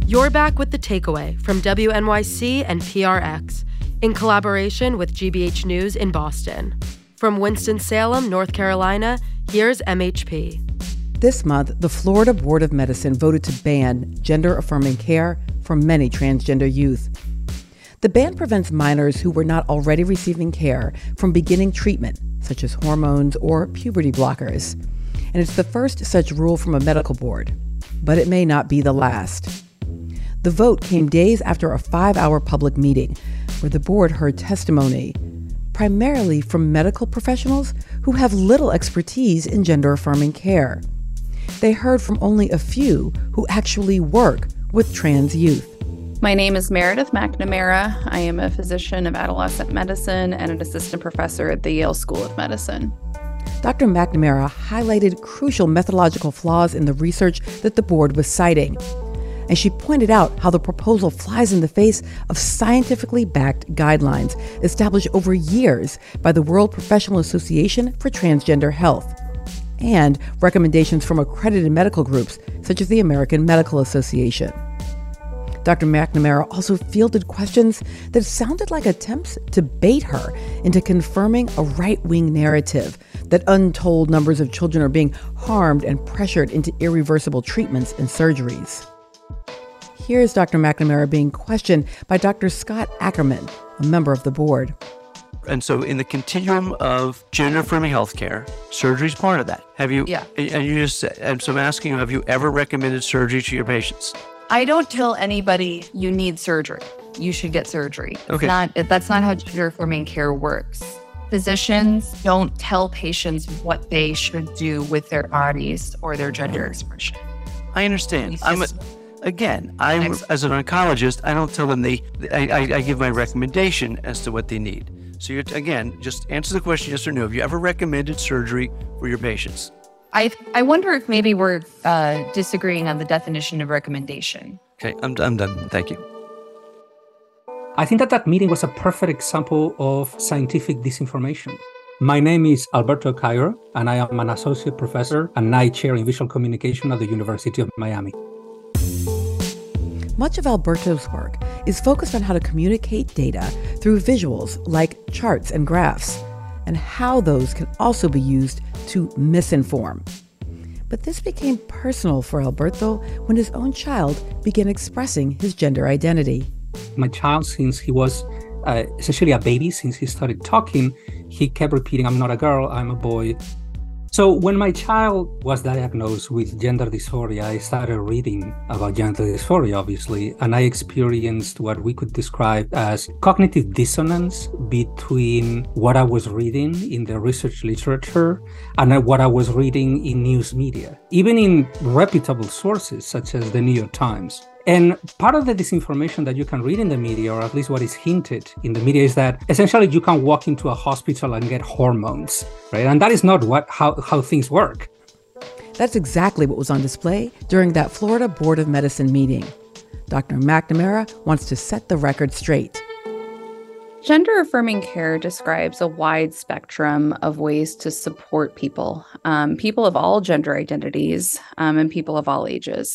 You're back with The Takeaway from WNYC and PRX in collaboration with GBH News in Boston. From Winston-Salem, North Carolina, here's MHP. This month, the Florida Board of Medicine voted to ban gender-affirming care for many transgender youth. The ban prevents minors who were not already receiving care from beginning treatment, such as hormones or puberty blockers. And it's the first such rule from a medical board. But it may not be the last. The vote came days after a 5-hour public meeting where the board heard testimony, primarily from medical professionals who have little expertise in gender-affirming care. They heard from only a few who actually work with trans youth. My name is Meredith McNamara. I am a physician of adolescent medicine and an assistant professor at the Yale School of Medicine. Dr. McNamara highlighted crucial methodological flaws in the research that the board was citing. And she pointed out how the proposal flies in the face of scientifically backed guidelines established over years by the World Professional Association for Transgender Health and recommendations from accredited medical groups such as the American Medical Association. Dr. McNamara also fielded questions that sounded like attempts to bait her into confirming a right-wing narrative that untold numbers of children are being harmed and pressured into irreversible treatments and surgeries. Here's Dr. McNamara being questioned by Dr. Scott Ackerman, a member of the board. And so in the continuum of gender-affirming healthcare, surgery is part of that. Have you? Yeah. And you just said, and so I'm asking you, have you ever recommended surgery to your patients? I don't tell anybody you need surgery. You should get surgery. Okay. That's not how gender-affirming care works. Physicians don't tell patients what they should do with their bodies or their gender expression. I understand. As an oncologist, I don't tell them I give my recommendation as to what they need. So just answer the question yes or no. Have you ever recommended surgery for your patients? I wonder if maybe we're disagreeing on the definition of recommendation. Okay, I'm done. Thank you. I think that meeting was a perfect example of scientific disinformation. My name is Alberto Cairo, and I am an associate professor and Knight Chair in Visual Communication at the University of Miami. Much of Alberto's work is focused on how to communicate data through visuals like charts and graphs, and how those can also be used to misinform. But this became personal for Alberto when his own child began expressing his gender identity. My child, since he was essentially a baby, since he started talking, he kept repeating, "I'm not a girl, I'm a boy." So when my child was diagnosed with gender dysphoria, I started reading about gender dysphoria, obviously, and I experienced what we could describe as cognitive dissonance between what I was reading in the research literature and what I was reading in news media, even in reputable sources such as the New York Times. And part of the disinformation that you can read in the media, or at least what is hinted in the media, is that essentially you can walk into a hospital and get hormones, right? And that is not how things work. That's exactly what was on display during that Florida Board of Medicine meeting. Dr. McNamara wants to set the record straight. Gender-affirming care describes a wide spectrum of ways to support people of all gender identities, and people of all ages.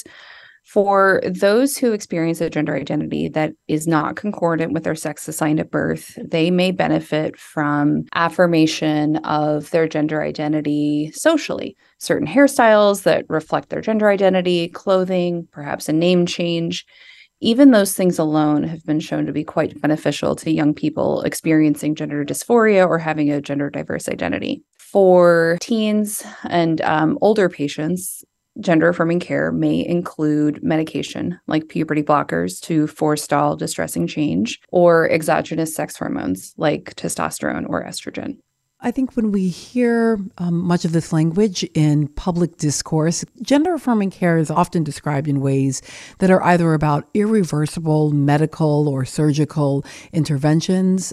For those who experience a gender identity that is not concordant with their sex assigned at birth, they may benefit from affirmation of their gender identity socially. Certain hairstyles that reflect their gender identity, clothing, perhaps a name change. Even those things alone have been shown to be quite beneficial to young people experiencing gender dysphoria or having a gender diverse identity. For teens and older patients, gender-affirming care may include medication like puberty blockers to forestall distressing change, or exogenous sex hormones like testosterone or estrogen. I think when we hear much of this language in public discourse, gender-affirming care is often described in ways that are either about irreversible medical or surgical interventions,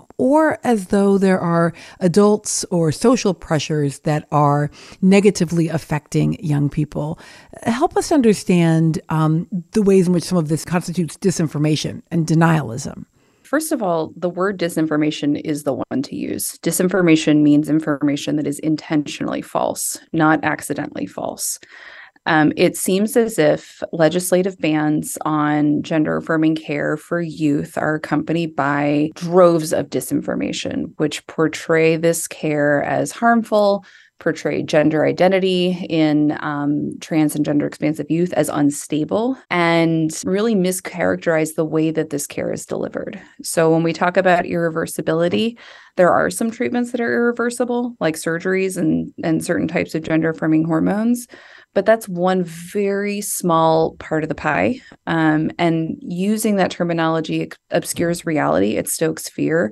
or as though there are adults or social pressures that are negatively affecting young people. Help us understand the ways in which some of this constitutes disinformation and denialism. First of all, the word disinformation is the one to use. Disinformation means information that is intentionally false, not accidentally false. It seems as if legislative bans on gender-affirming care for youth are accompanied by droves of disinformation, which portray this care as harmful, portray gender identity in trans and gender expansive youth as unstable, and really mischaracterize the way that this care is delivered. So when we talk about irreversibility, there are some treatments that are irreversible, like surgeries and certain types of gender-affirming hormones, but that's one very small part of the pie. And using that terminology obscures reality, it stokes fear,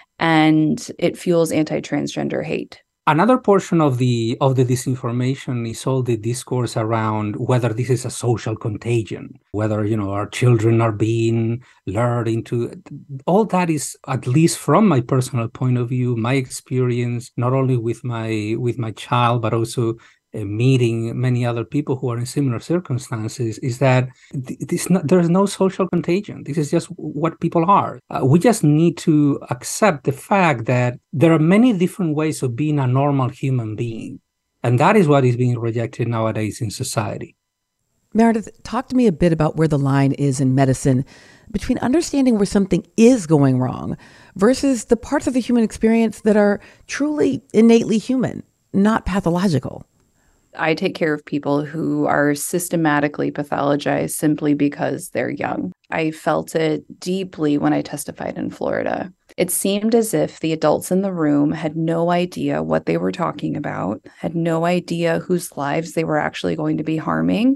and it fuels anti-transgender hate. Another portion of the disinformation is all the discourse around whether this is a social contagion, whether our children are being lured into. All that is, at least from my personal point of view, my experience, not only with my child, but also meeting many other people who are in similar circumstances, is that there's no social contagion. This is just what people are. We just need to accept the fact that there are many different ways of being a normal human being. And that is what is being rejected nowadays in society. Meredith, talk to me a bit about where the line is in medicine between understanding where something is going wrong versus the parts of the human experience that are truly innately human, not pathological. I take care of people who are systematically pathologized simply because they're young. I felt it deeply when I testified in Florida. It seemed as if the adults in the room had no idea what they were talking about, had no idea whose lives they were actually going to be harming,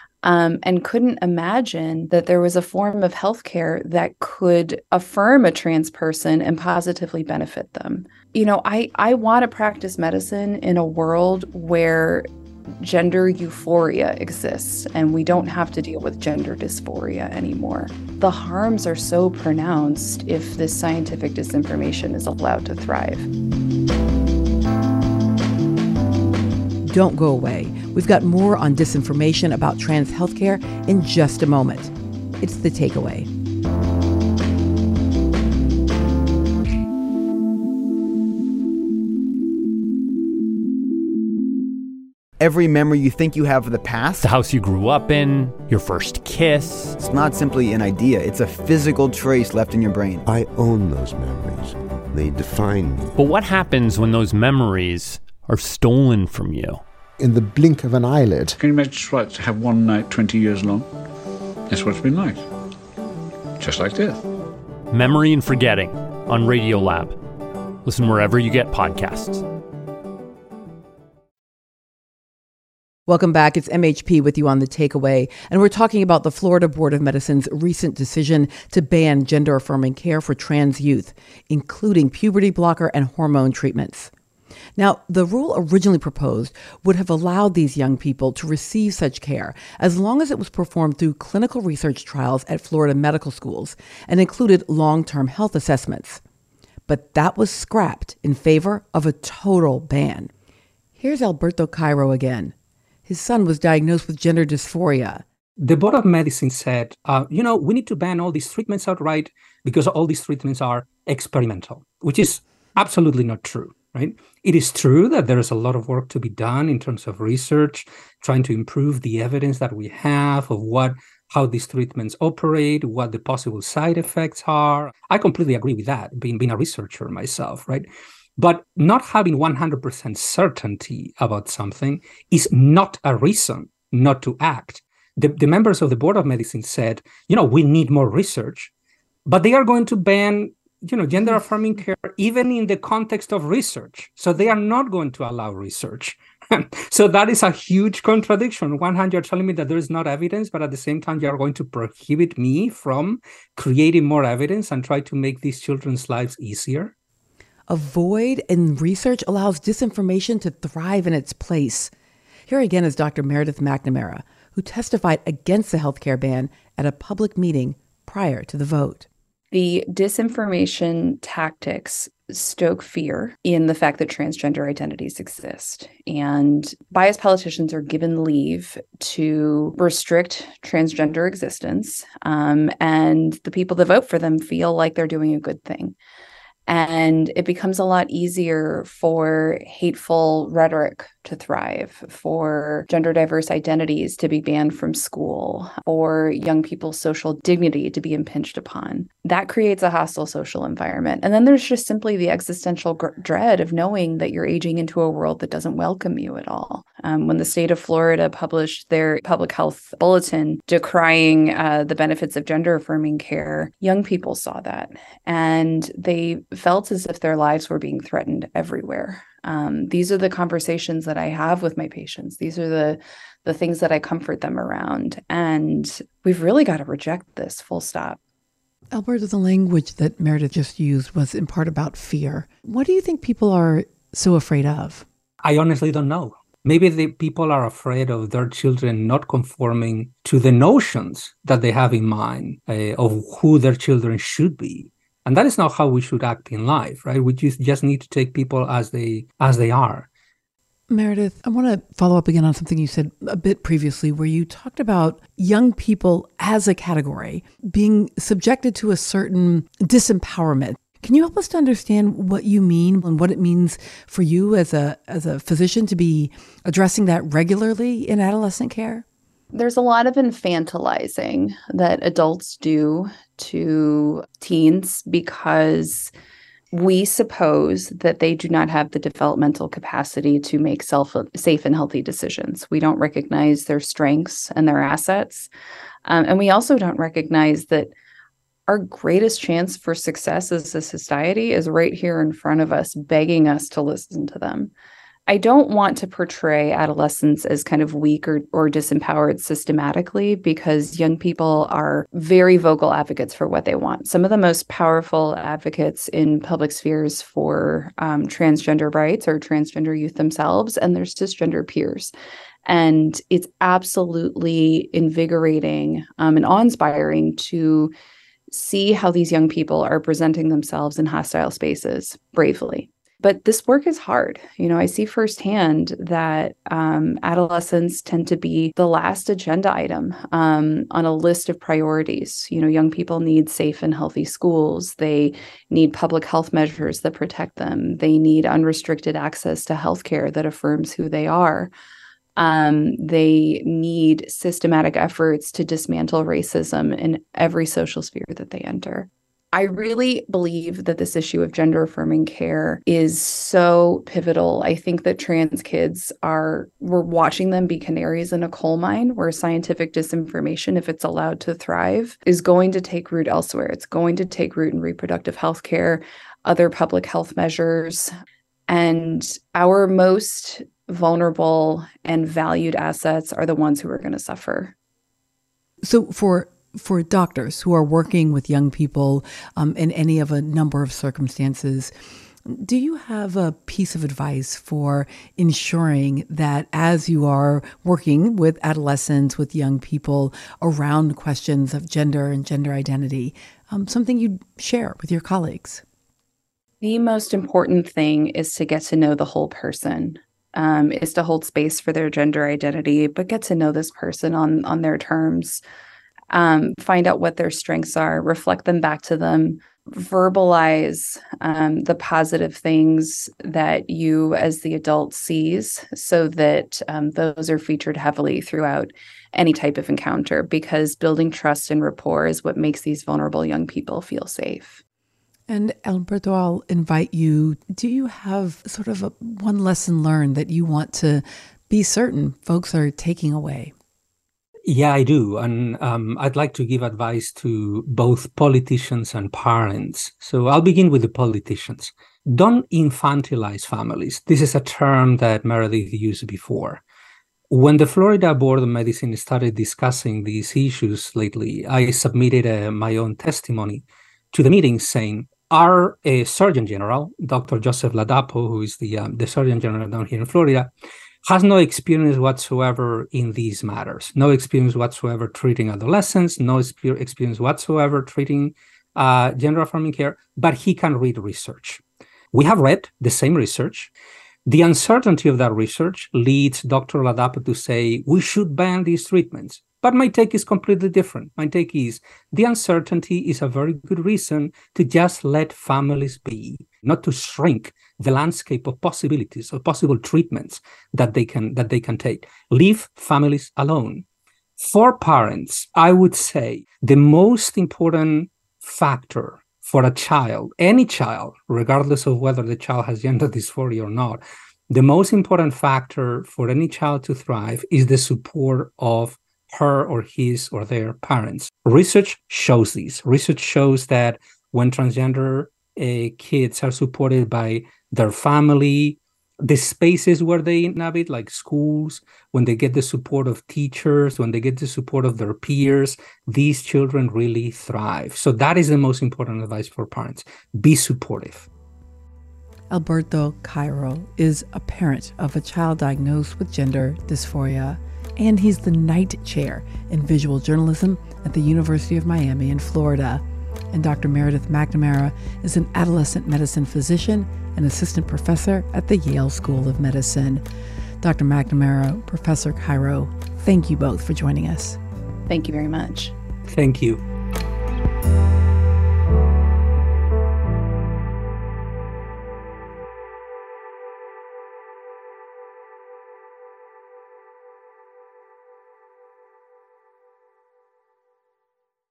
and couldn't imagine that there was a form of healthcare that could affirm a trans person and positively benefit them. I want to practice medicine in a world where gender euphoria exists and we don't have to deal with gender dysphoria anymore. The harms are so pronounced if this scientific disinformation is allowed to thrive. Don't go away. We've got more on disinformation about trans healthcare in just a moment. It's The Takeaway. Every memory you think you have of the past, the house you grew up in, your first kiss. It's not simply an idea, it's a physical trace left in your brain. I own those memories. They define me. But what happens when those memories are stolen from you? In the blink of an eyelid. Can you imagine what to have one night 20 years long? That's what it's been like. Just like this. Memory and Forgetting on Radiolab. Listen wherever you get podcasts. Welcome back. It's MHP with you on The Takeaway, and we're talking about the Florida Board of Medicine's recent decision to ban gender-affirming care for trans youth, including puberty blocker and hormone treatments. Now, the rule originally proposed would have allowed these young people to receive such care as long as it was performed through clinical research trials at Florida medical schools and included long-term health assessments. But that was scrapped in favor of a total ban. Here's Alberto Cairo again. His son was diagnosed with gender dysphoria. The Board of Medicine said, we need to ban all these treatments outright because all these treatments are experimental, which is absolutely not true, right? It is true that there is a lot of work to be done in terms of research, trying to improve the evidence that we have of how these treatments operate, what the possible side effects are. I completely agree with that, being a researcher myself, right? But not having 100% certainty about something is not a reason not to act. The members of the Board of Medicine said, we need more research, but they are going to ban, gender-affirming care even in the context of research. So they are not going to allow research. So that is a huge contradiction. On one hand, you're telling me that there is not evidence, but at the same time, you are going to prohibit me from creating more evidence and try to make these children's lives easier. A void in research allows disinformation to thrive in its place. Here again is Dr. Meredith McNamara, who testified against the healthcare ban at a public meeting prior to the vote. The disinformation tactics stoke fear in the fact that transgender identities exist. And biased politicians are given leave to restrict transgender existence. And the people that vote for them feel like they're doing a good thing. And it becomes a lot easier for hateful rhetoric to thrive, for gender diverse identities to be banned from school, for young people's social dignity to be impinged upon. That creates a hostile social environment. And then there's just simply the existential dread of knowing that you're aging into a world that doesn't welcome you at all. When the state of Florida published their public health bulletin decrying the benefits of gender affirming care, young people saw that, and they felt as if their lives were being threatened everywhere. These are the conversations that I have with my patients. These are the things that I comfort them around. And we've really got to reject this, full stop. Alberto, the language that Meredith just used was in part about fear. What do you think people are so afraid of? I honestly don't know. Maybe the people are afraid of their children not conforming to the notions that they have in mind of who their children should be. And that is not how we should act in life, right? We just need to take people as they are. Meredith, I want to follow up again on something you said a bit previously, where you talked about young people as a category being subjected to a certain disempowerment. Can you help us to understand what you mean and what it means for you as a physician to be addressing that regularly in adolescent care? There's a lot of infantilizing that adults do to teens because we suppose that they do not have the developmental capacity to make safe and healthy decisions. We don't recognize their strengths and their assets. And we also don't recognize that our greatest chance for success as a society is right here in front of us, begging us to listen to them. I don't want to portray adolescents as kind of weak or disempowered systematically, because young people are very vocal advocates for what they want. Some of the most powerful advocates in public spheres for transgender rights are transgender youth themselves and their cisgender peers. And it's absolutely invigorating and awe-inspiring to see how these young people are presenting themselves in hostile spaces bravely. But this work is hard. I see firsthand that adolescents tend to be the last agenda item on a list of priorities. Young people need safe and healthy schools. They need public health measures that protect them. They need unrestricted access to healthcare that affirms who they are. They need systematic efforts to dismantle racism in every social sphere that they enter. I really believe that this issue of gender affirming care is so pivotal. I think that trans kids we're watching them be canaries in a coal mine where scientific disinformation, if it's allowed to thrive, is going to take root elsewhere. It's going to take root in reproductive health care, other public health measures, and our most vulnerable and valued assets are the ones who are going to suffer. So for doctors who are working with young people in any of a number of circumstances, do you have a piece of advice for ensuring that as you are working with adolescents, with young people around questions of gender and gender identity, something you'd share with your colleagues? The most important thing is to get to know the whole person, is to hold space for their gender identity, but get to know this person on their terms. Find out what their strengths are, reflect them back to them, verbalize the positive things that you as the adult sees so that those are featured heavily throughout any type of encounter, because building trust and rapport is what makes these vulnerable young people feel safe. And Alberto, I'll invite you. Do you have sort of one lesson learned that you want to be certain folks are taking away? Yeah, I do. And I'd like to give advice to both politicians and parents. So I'll begin with the politicians. Don't infantilize families. This is a term that Meredith used before. When the Florida Board of Medicine started discussing these issues lately, I submitted my own testimony to the meeting saying, our Surgeon General, Dr. Joseph Ladapo, who is the Surgeon General down here in Florida, has no experience whatsoever in these matters, no experience whatsoever treating adolescents, no experience whatsoever treating gender-affirming care, but he can read research. We have read the same research. The uncertainty of that research leads Dr. Ladapo to say, we should ban these treatments. But my take is completely different. My take is the uncertainty is a very good reason to just let families be, not to shrink the landscape of possibilities or possible treatments that they can take. Leave families alone. For parents, I would say the most important factor for a child, any child, regardless of whether the child has gender dysphoria or not, the most important factor for any child to thrive is the support of her or his or their parents. Research shows this. Research shows that when transgender kids are supported by their family, the spaces where they inhabit, like schools, when they get the support of teachers, when they get the support of their peers, these children really thrive. So that is the most important advice for parents. Be supportive. Alberto Cairo is a parent of a child diagnosed with gender dysphoria, and he's the Knight Chair in Visual Journalism at the University of Miami in Florida. And Dr. Meredith McNamara is an adolescent medicine physician and assistant professor at the Yale School of Medicine. Dr. McNamara, Professor Cairo, thank you both for joining us. Thank you very much. Thank you.